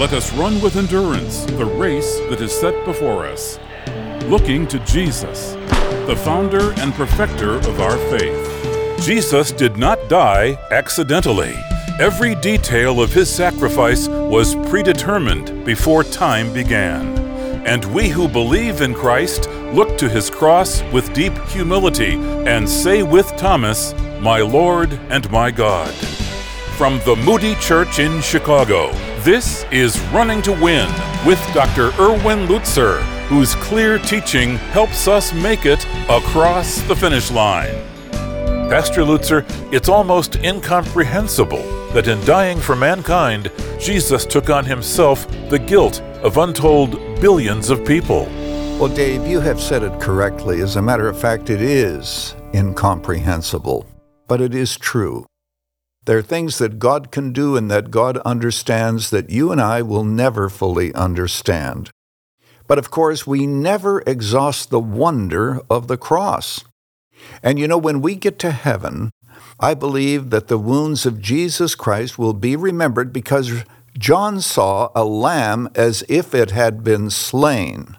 Let us run with endurance the race that is set before us, looking to Jesus, the founder and perfecter of our faith. Jesus did not die accidentally. Every detail of his sacrifice was predetermined before time began. And we who believe in Christ look to his cross with deep humility and say with Thomas, "My Lord and my God." From the Moody Church in Chicago, this is Running to Win with Dr. Erwin Lutzer, whose clear teaching helps us make it across the finish line. Pastor Lutzer, it's almost incomprehensible that in dying for mankind, Jesus took on himself the guilt of untold billions of people. Well, Dave, you have said it correctly. As a matter of fact, it is incomprehensible, but it is true. There are things that God can do and that God understands that you and I will never fully understand. But of course, we never exhaust the wonder of the cross. And you know, when we get to heaven, I believe that the wounds of Jesus Christ will be remembered because John saw a lamb as if it had been slain.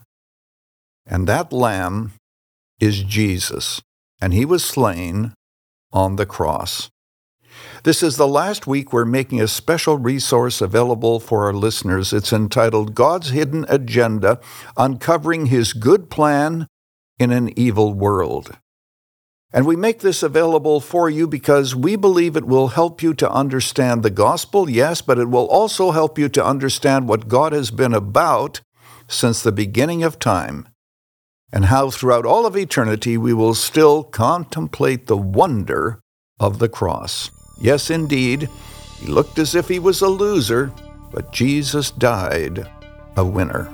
And that lamb is Jesus, and he was slain on the cross. This is the last week we're making a special resource available for our listeners. It's entitled God's Hidden Agenda, Uncovering His Good Plan in an Evil World. And we make this available for you because we believe it will help you to understand the gospel, yes, but it will also help you to understand what God has been about since the beginning of time, and how throughout all of eternity we will still contemplate the wonder of the cross. Yes, indeed, he looked as if he was a loser, but Jesus died a winner.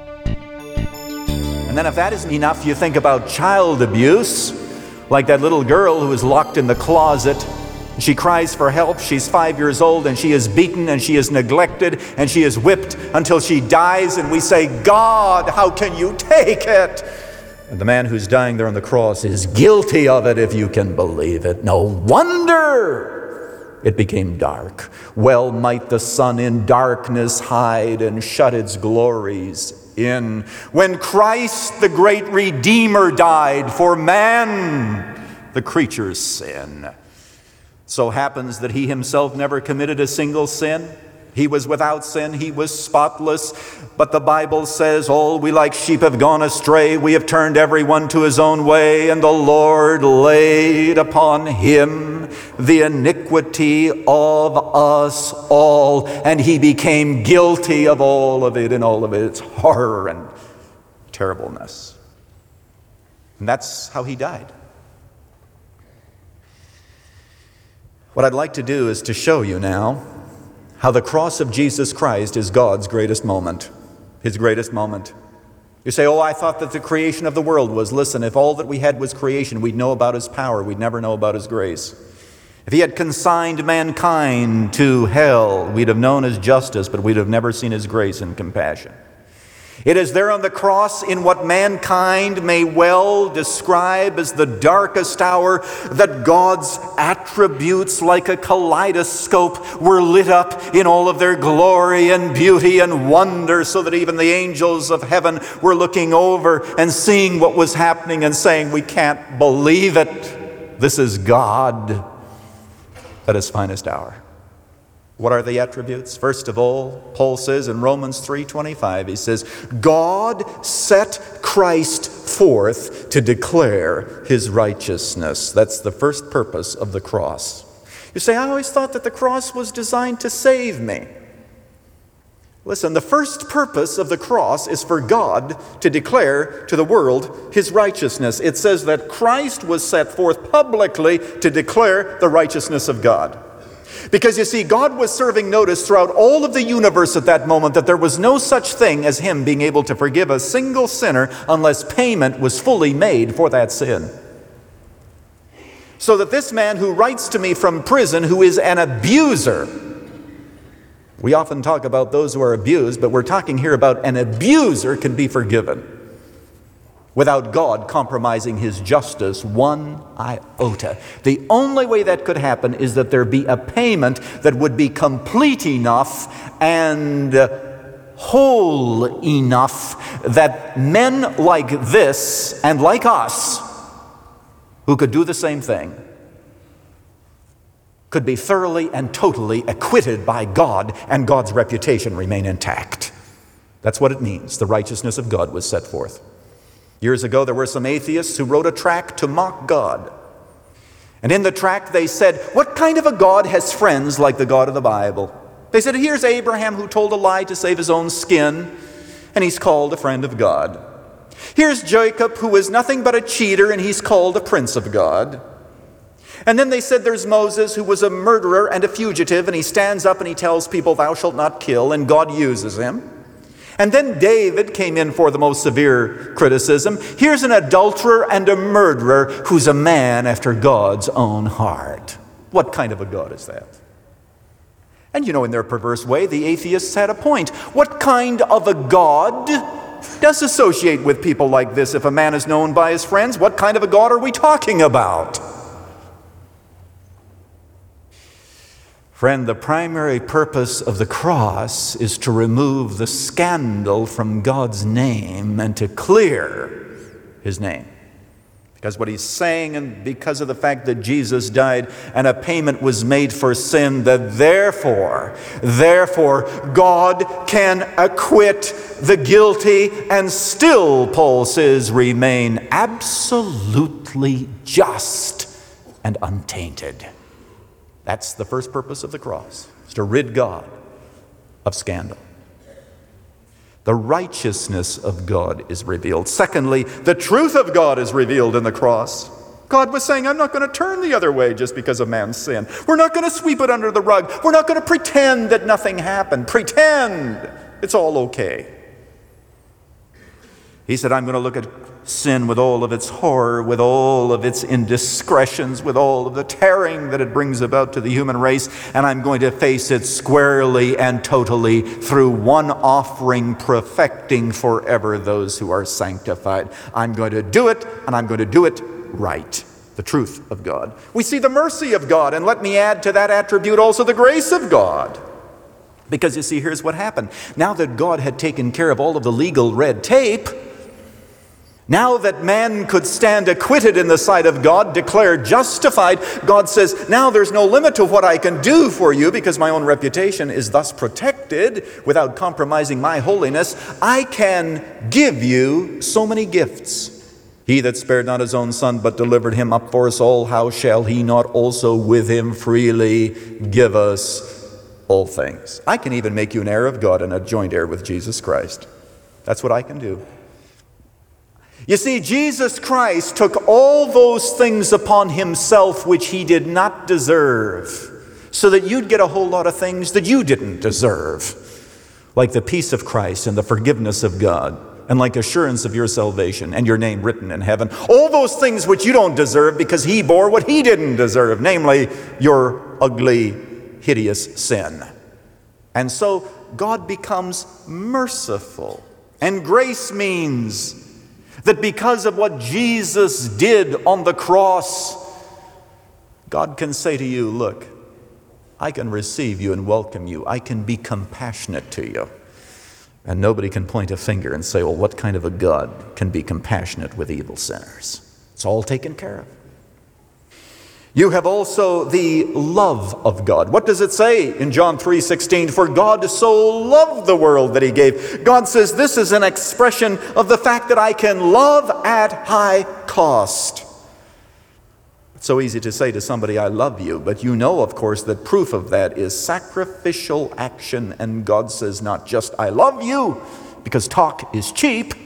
And then if that isn't enough, you think about child abuse, like that little girl who is locked in the closet. She cries for help. She's 5 years old, and she is beaten, and she is neglected, and she is whipped until she dies, and we say, "God, how can you take it?" And the man who's dying there on the cross is guilty of it, if you can believe it. No wonder it became dark. Well might the sun in darkness hide and shut its glories in. When Christ, the great Redeemer, died for man, the creature's sin. So happens that he himself never committed a single sin. He was without sin. He was spotless. But the Bible says, all we like sheep have gone astray. We have turned everyone to his own way. And the Lord laid upon him the iniquity of us all. And he became guilty of all of it and all of its horror and terribleness. And that's how he died. What I'd like to do is to show you now how the cross of Jesus Christ is God's greatest moment, his greatest moment. You say, "Oh, I thought that the creation of the world was." Listen, if all that we had was creation, we'd know about his power. We'd never know about his grace. If he had consigned mankind to hell, we'd have known his justice, but we'd have never seen his grace and compassion. It is there on the cross, in what mankind may well describe as the darkest hour, that God's attributes, like a kaleidoscope, were lit up in all of their glory and beauty and wonder, so that even the angels of heaven were looking over and seeing what was happening and saying, "We can't believe it. This is God at his finest hour." What are the attributes? First of all, Paul says in Romans 3:25, he says, "God set Christ forth to declare his righteousness." That's the first purpose of the cross. You say, "I always thought that the cross was designed to save me." Listen, the first purpose of the cross is for God to declare to the world his righteousness. It says that Christ was set forth publicly to declare the righteousness of God. Because you see, God was serving notice throughout all of the universe at that moment that there was no such thing as him being able to forgive a single sinner unless payment was fully made for that sin. So that this man who writes to me from prison, who is an abuser, we often talk about those who are abused, but we're talking here about an abuser can be forgiven without God compromising his justice one iota. The only way that could happen is that there be a payment that would be complete enough and whole enough that men like this and like us, who could do the same thing, could be thoroughly and totally acquitted by God and God's reputation remain intact. That's what it means. The righteousness of God was set forth. Years ago, there were some atheists who wrote a tract to mock God. And in the tract they said, what kind of a God has friends like the God of the Bible? They said, here's Abraham who told a lie to save his own skin, and he's called a friend of God. Here's Jacob who is nothing but a cheater, and he's called a prince of God. And then they said there's Moses who was a murderer and a fugitive, and he stands up and he tells people, thou shalt not kill, and God uses him. And then David came in for the most severe criticism. Here's an adulterer and a murderer who's a man after God's own heart. What kind of a God is that? And you know, in their perverse way, the atheists had a point. What kind of a God does associate with people like this if a man is known by his friends? What kind of a God are we talking about? Friend, the primary purpose of the cross is to remove the scandal from God's name and to clear his name. Because what he's saying, and because of the fact that Jesus died and a payment was made for sin, that therefore, God can acquit the guilty and still, Paul says, remain absolutely just and untainted. That's the first purpose of the cross, is to rid God of scandal. The righteousness of God is revealed. Secondly, the truth of God is revealed in the cross. God was saying, I'm not going to turn the other way just because of man's sin. We're not going to sweep it under the rug. We're not going to pretend that nothing happened. Pretend it's all okay. He said, I'm going to look at sin with all of its horror, with all of its indiscretions, with all of the tearing that it brings about to the human race, and I'm going to face it squarely and totally through one offering, perfecting forever those who are sanctified. I'm going to do it, and I'm going to do it right. The truth of God. We see the mercy of God, and let me add to that attribute also the grace of God. Because you see, here's what happened. Now that God had taken care of all of the legal red tape, now that man could stand acquitted in the sight of God, declared justified, God says, now there's no limit to what I can do for you because my own reputation is thus protected without compromising my holiness. I can give you so many gifts. He that spared not his own son but delivered him up for us all, how shall he not also with him freely give us all things? I can even make you an heir of God and a joint heir with Jesus Christ. That's what I can do. You see, Jesus Christ took all those things upon himself which he did not deserve, so that you'd get a whole lot of things that you didn't deserve, like the peace of Christ and the forgiveness of God, and like assurance of your salvation and your name written in heaven. All those things which you don't deserve because he bore what he didn't deserve, namely your ugly, hideous sin. And so God becomes merciful. And grace means that because of what Jesus did on the cross, God can say to you, look, I can receive you and welcome you. I can be compassionate to you. And nobody can point a finger and say, well, what kind of a God can be compassionate with evil sinners? It's all taken care of. You have also the love of God. What does it say in John 3:16? For God so loved the world that he gave. God says this is an expression of the fact that I can love at high cost. It's so easy to say to somebody, I love you, but you know, of course, that proof of that is sacrificial action. And God says not just I love you, because talk is cheap.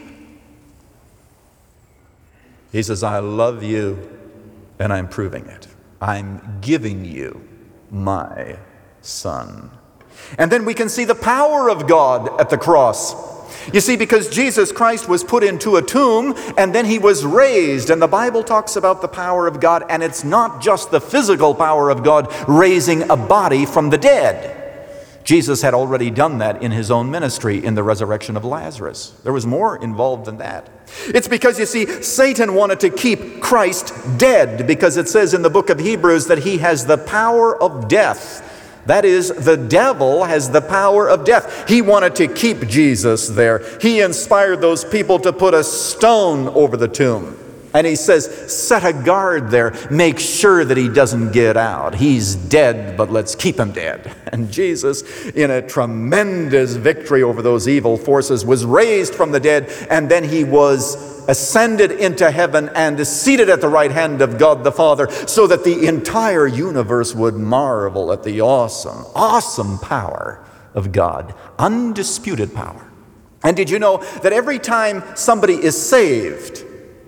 He says, I love you, and I'm proving it. I'm giving you my son. And then we can see the power of God at the cross. You see, because Jesus Christ was put into a tomb and then he was raised, and the Bible talks about the power of God, and it's not just the physical power of God raising a body from the dead. Jesus had already done that in his own ministry in the resurrection of Lazarus. There was more involved than that. It's because, you see, Satan wanted to keep Christ dead, because it says in the book of Hebrews that he has the power of death. That is, the devil has the power of death. He wanted to keep Jesus there. He inspired those people to put a stone over the tomb. And he says, set a guard there. Make sure that he doesn't get out. He's dead, but let's keep him dead. And Jesus, in a tremendous victory over those evil forces, was raised from the dead, and then he was ascended into heaven and is seated at the right hand of God the Father, so that the entire universe would marvel at the awesome power of God. Undisputed power. And did you know that every time somebody is saved,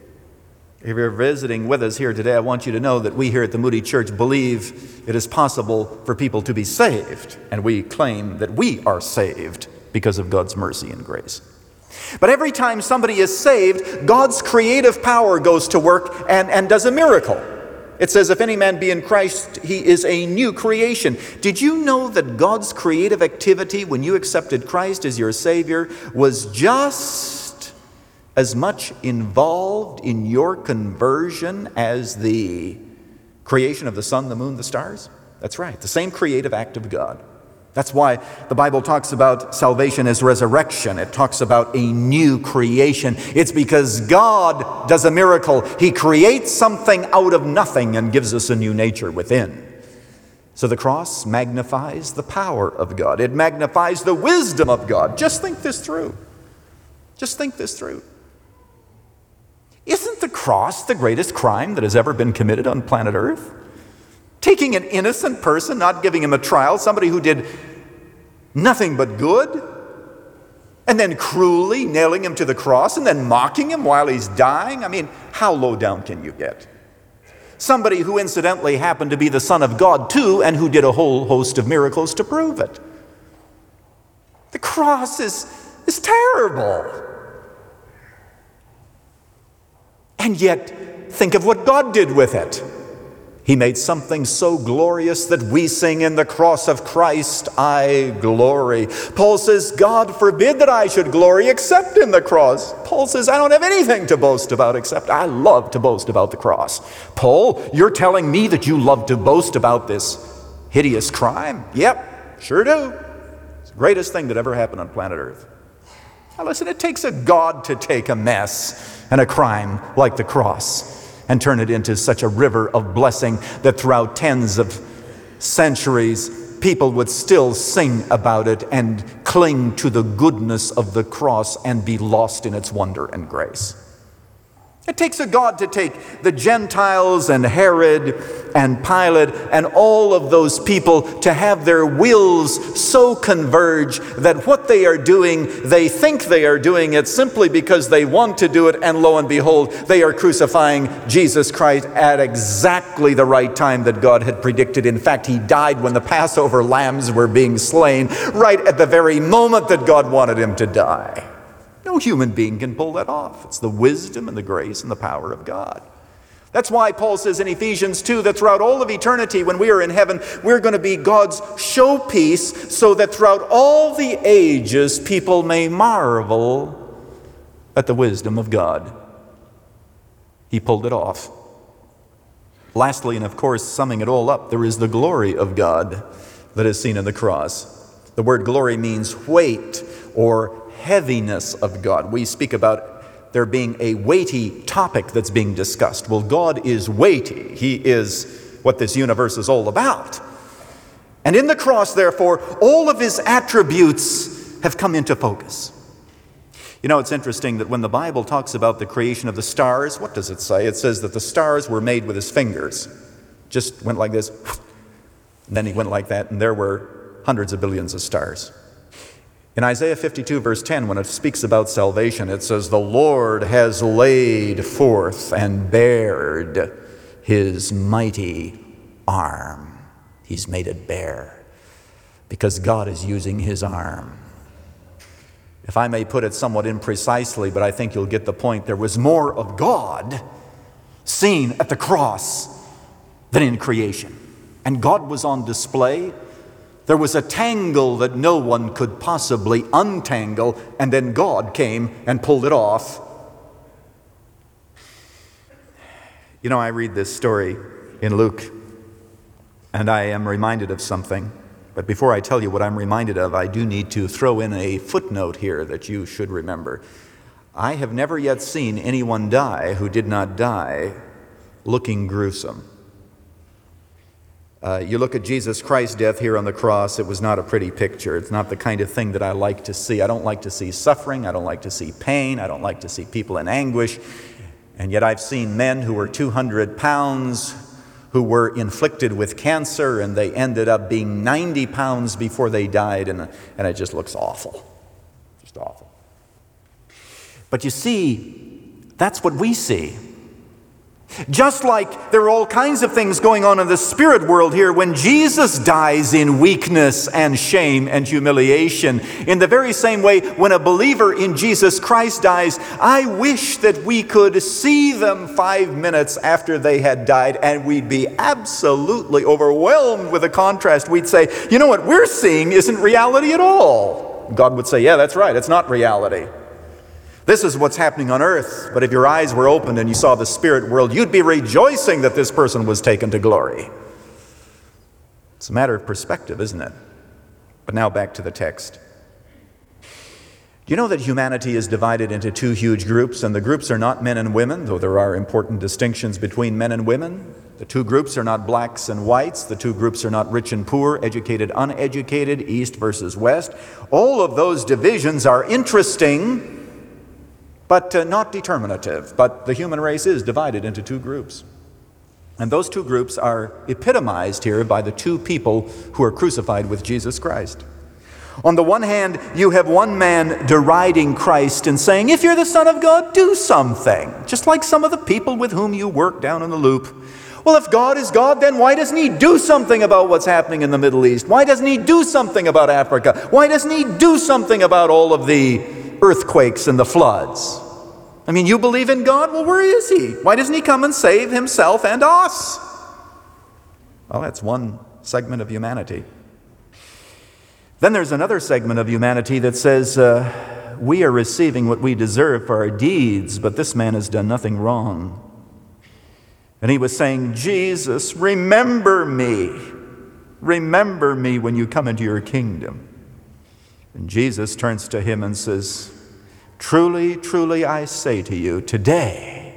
if you're visiting with us here today, I want you to know that we here at the Moody Church believe it is possible for people to be saved, and we claim that we are saved because of God's mercy and grace. But every time somebody is saved, God's creative power goes to work and does a miracle. It says, if any man be in Christ, he is a new creation. Did you know that God's creative activity when you accepted Christ as your Savior was just as much involved in your conversion as the creation of the sun, the moon, the stars? That's right, the same creative act of God. That's why the Bible talks about salvation as resurrection. It talks about a new creation. It's because God does a miracle. He creates something out of nothing and gives us a new nature within. So the cross magnifies the power of God. It magnifies the wisdom of God. Just think this through. Just think this through. Isn't the cross the greatest crime that has ever been committed on planet Earth? Taking an innocent person, not giving him a trial, somebody who did nothing but good, and then cruelly nailing him to the cross and then mocking him while he's dying? I mean, how low down can you get? Somebody who incidentally happened to be the Son of God too, and who did a whole host of miracles to prove it. The cross is terrible. And yet, think of what God did with it. He made something so glorious that we sing in the cross of Christ, I glory. Paul says, God forbid that I should glory except in the cross. Paul says, I don't have anything to boast about except I love to boast about the cross. Paul, you're telling me that you love to boast about this hideous crime? Yep, sure do. It's the greatest thing that ever happened on planet Earth. Now listen, it takes a God to take a mess and a crime like the cross and turn it into such a river of blessing that throughout tens of centuries, people would still sing about it and cling to the goodness of the cross and be lost in its wonder and grace. It takes a God to take the Gentiles and Herod and Pilate and all of those people to have their wills so converge that what they are doing, they think they are doing it simply because they want to do it, and lo and behold, they are crucifying Jesus Christ at exactly the right time that God had predicted. In fact, he died when the Passover lambs were being slain, right at the very moment that God wanted him to die. No human being can pull that off. It's the wisdom and the grace and the power of God. That's why Paul says in Ephesians 2 that throughout all of eternity, when we are in heaven, we're going to be God's showpiece, so that throughout all the ages, people may marvel at the wisdom of God. He pulled it off. Lastly, and of course, summing it all up, there is the glory of God that is seen in the cross. The word glory means weight or heaviness of God. We speak about there being a weighty topic that's being discussed. Well, God is weighty. He is what this universe is all about. And in the cross, therefore, all of his attributes have come into focus. You know, it's interesting that when the Bible talks about the creation of the stars, what does it say? It says that the stars were made with his fingers. Just went like this, and then he went like that, and there were hundreds of billions of stars. In Isaiah 52, verse 10, when it speaks about salvation, it says, the Lord has laid forth and bared his mighty arm. He's made it bare because God is using his arm. If I may put it somewhat imprecisely, but I think you'll get the point, there was more of God seen at the cross than in creation. And God was on display. There was a tangle that no one could possibly untangle, and then God came and pulled it off. You know, I read this story in Luke, and I am reminded of something. But before I tell you what I'm reminded of, I do need to throw in a footnote here that you should remember. I have never yet seen anyone die who did not die looking gruesome. You look at Jesus Christ's death here on the cross, it was not a pretty picture. It's not the kind of thing that I like to see. I don't like to see suffering. I don't like to see pain. I don't like to see people in anguish. And yet I've seen men who were 200 pounds who were inflicted with cancer, and they ended up being 90 pounds before they died, and it just looks awful. Just awful. But you see, that's what we see. Just like there are all kinds of things going on in the spirit world here, when Jesus dies in weakness and shame and humiliation, in the very same way, when a believer in Jesus Christ dies, I wish that we could see them 5 minutes after they had died, and we'd be absolutely overwhelmed with the contrast. We'd say, you know what we're seeing isn't reality at all. God would say, yeah, that's right, it's not reality. This is what's happening on earth, but if your eyes were opened and you saw the spirit world, you'd be rejoicing that this person was taken to glory. It's a matter of perspective, isn't it? But now back to the text. Do you know that humanity is divided into two huge groups, and the groups are not men and women, though there are important distinctions between men and women? The two groups are not blacks and whites. The two groups are not rich and poor, educated, uneducated, east versus west. All of those divisions are interesting, but not determinative. But the human race is divided into two groups. And those two groups are epitomized here by the two people who are crucified with Jesus Christ. On the one hand, you have one man deriding Christ and saying, if you're the Son of God, do something. Just like some of the people with whom you work down in the loop. Well, if God is God, then why doesn't he do something about what's happening in the Middle East? Why doesn't he do something about Africa? Why doesn't he do something about all of the earthquakes and the floods? I mean, you believe in God? Well, where is he? Why doesn't he come and save himself and us? Well, that's one segment of humanity. Then there's another segment of humanity that says, we are receiving what we deserve for our deeds, but this man has done nothing wrong. And he was saying, Jesus, remember me. Remember me when you come into your kingdom. And Jesus turns to him and says, truly, truly, I say to you, today,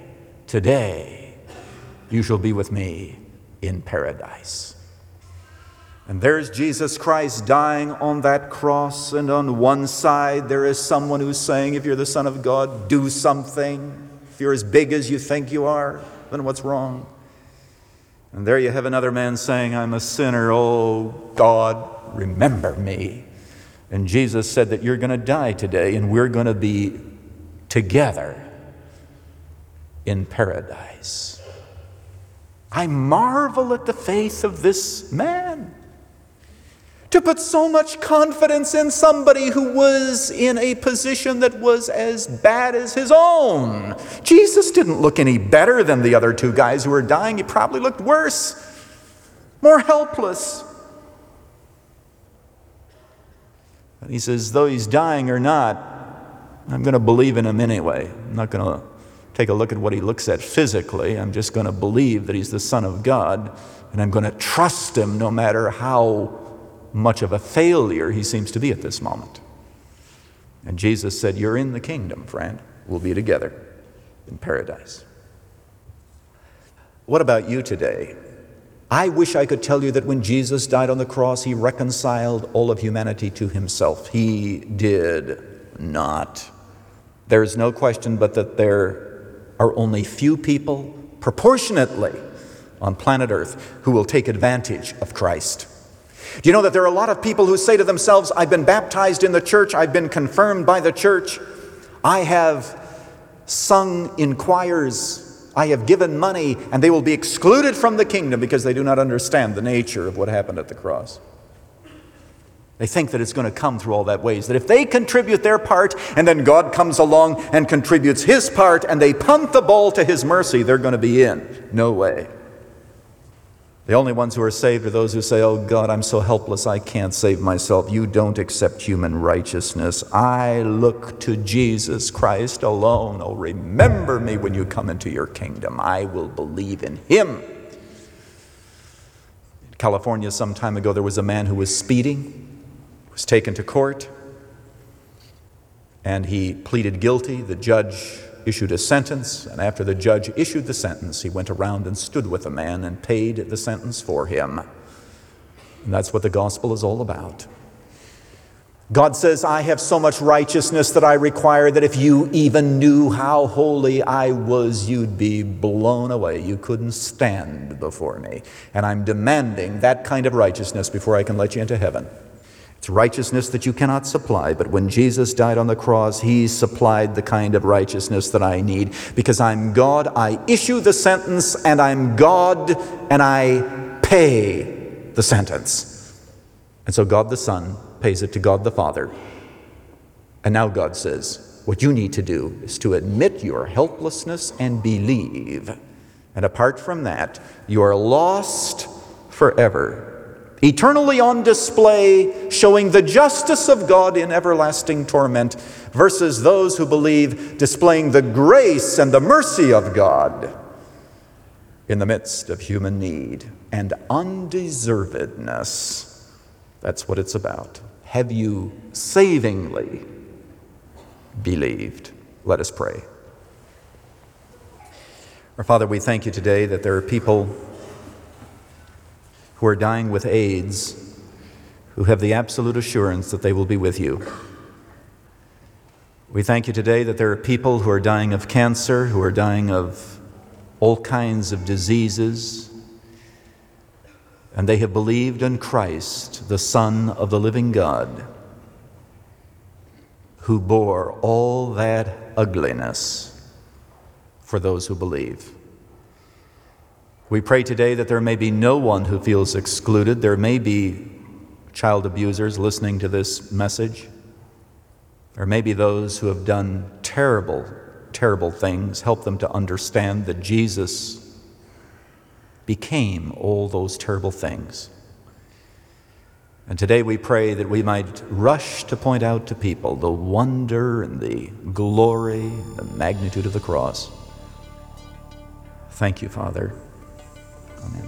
you shall be with me in paradise. And there's Jesus Christ dying on that cross, and on one side there is someone who's saying, if you're the Son of God, do something. If you're as big as you think you are, then what's wrong? And there you have another man saying, I'm a sinner. Oh, God, remember me. And Jesus said that you're going to die today, and we're going to be together in paradise. I marvel at the faith of this man. To put so much confidence in somebody who was in a position that was as bad as his own. Jesus didn't look any better than the other two guys who were dying. He probably looked worse, more helpless. And he says, though he's dying or not, I'm going to believe in him anyway. I'm not going to take a look at what he looks at physically. I'm just going to believe that he's the Son of God, and I'm going to trust him no matter how much of a failure he seems to be at this moment. And Jesus said, you're in the kingdom, friend. We'll be together in paradise. What about you today? I wish I could tell you that when Jesus died on the cross, he reconciled all of humanity to himself. He did not. There's no question but that there are only few people, proportionately, on planet Earth who will take advantage of Christ. Do you know that there are a lot of people who say to themselves, I've been baptized in the church, I've been confirmed by the church, I have sung in choirs, I have given money, and they will be excluded from the kingdom because they do not understand the nature of what happened at the cross. They think that it's going to come through all that ways, that if they contribute their part and then God comes along and contributes his part and they punt the ball to his mercy, they're going to be in. No way. The only ones who are saved are those who say, oh God, I'm so helpless, I can't save myself. You don't accept human righteousness. I look to Jesus Christ alone. Oh, remember me when you come into your kingdom. I will believe in him. California, some time ago, there was a man who was speeding, was taken to court, and he pleaded guilty. The judge issued a sentence, and after the judge issued the sentence, he went around and stood with the man and paid the sentence for him. And that's what the gospel is all about. God says, I have so much righteousness that I require that if you even knew how holy I was, you'd be blown away. You couldn't stand before me. And I'm demanding that kind of righteousness before I can let you into heaven. It's righteousness that you cannot supply, but when Jesus died on the cross, he supplied the kind of righteousness that I need. Because I'm God, I issue the sentence, and I'm God, and I pay the sentence. And so God the Son pays it to God the Father. And now God says, what you need to do is to admit your helplessness and believe. And apart from that, you are lost forever. Eternally on display, showing the justice of God in everlasting torment, versus those who believe displaying the grace and the mercy of God in the midst of human need and undeservedness. That's what it's about. Have you savingly believed? Let us pray. Our Father, we thank you today that there are people who are dying with AIDS who have the absolute assurance that they will be with you. We thank you today that there are people who are dying of cancer, who are dying of all kinds of diseases, and they have believed in Christ, the Son of the living God, who bore all that ugliness for those who believe. We pray today that there may be no one who feels excluded. There may be child abusers listening to this message. There may be those who have done terrible, terrible things. Help them to understand that Jesus became all those terrible things. And today we pray that we might rush to point out to people the wonder and the glory, the magnitude of the cross. Thank you, Father. Amen.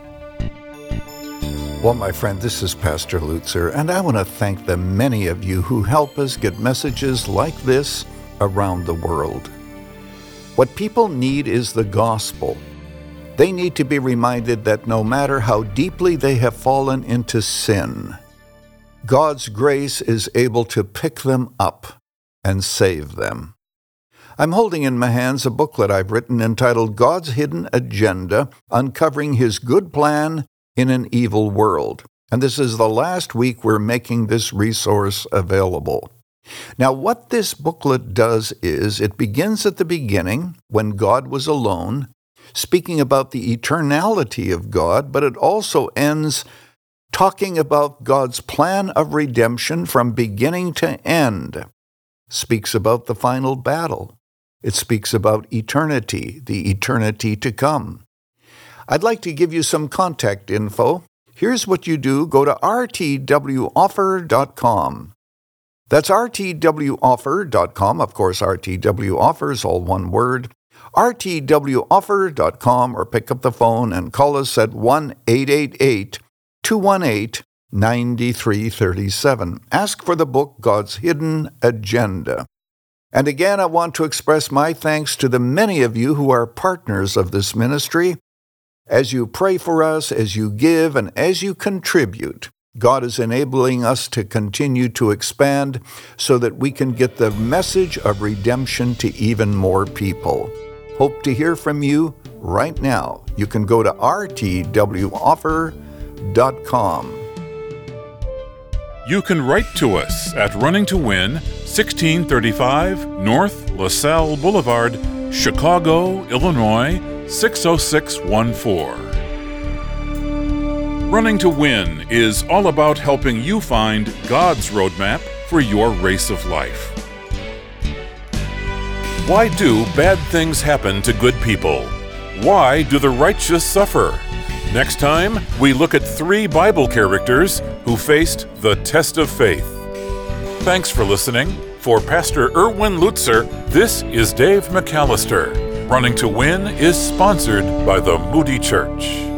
Well, my friend, this is Pastor Lutzer, and I want to thank the many of you who help us get messages like this around the world. What people need is the gospel. They need to be reminded that no matter how deeply they have fallen into sin, God's grace is able to pick them up and save them. I'm holding in my hands a booklet I've written entitled God's Hidden Agenda, Uncovering His Good Plan in an Evil World. And this is the last week we're making this resource available. Now, what this booklet does is it begins at the beginning, when God was alone, speaking about the eternality of God, but it also ends talking about God's plan of redemption from beginning to end. Speaks about the final battle. It speaks about eternity, the eternity to come. I'd like to give you some contact info. Here's what you do. Go to rtwoffer.com. That's rtwoffer.com. Of course, RTW offers, all one word. rtwoffer.com, or pick up the phone and call us at 1-888-218-9337. Ask for the book, God's Hidden Agenda. And again, I want to express my thanks to the many of you who are partners of this ministry. As you pray for us, as you give, and as you contribute, God is enabling us to continue to expand so that we can get the message of redemption to even more people. Hope to hear from you right now. You can go to rtwoffer.com. You can write to us at Running to Win, 1635 North LaSalle Boulevard, Chicago, Illinois, 60614. Running to Win is all about helping you find God's roadmap for your race of life. Why do bad things happen to good people? Why do the righteous suffer? Next time, we look at 3 Bible characters who faced the test of faith. Thanks for listening. For Pastor Erwin Lutzer, this is Dave McAllister. Running to Win is sponsored by the Moody Church.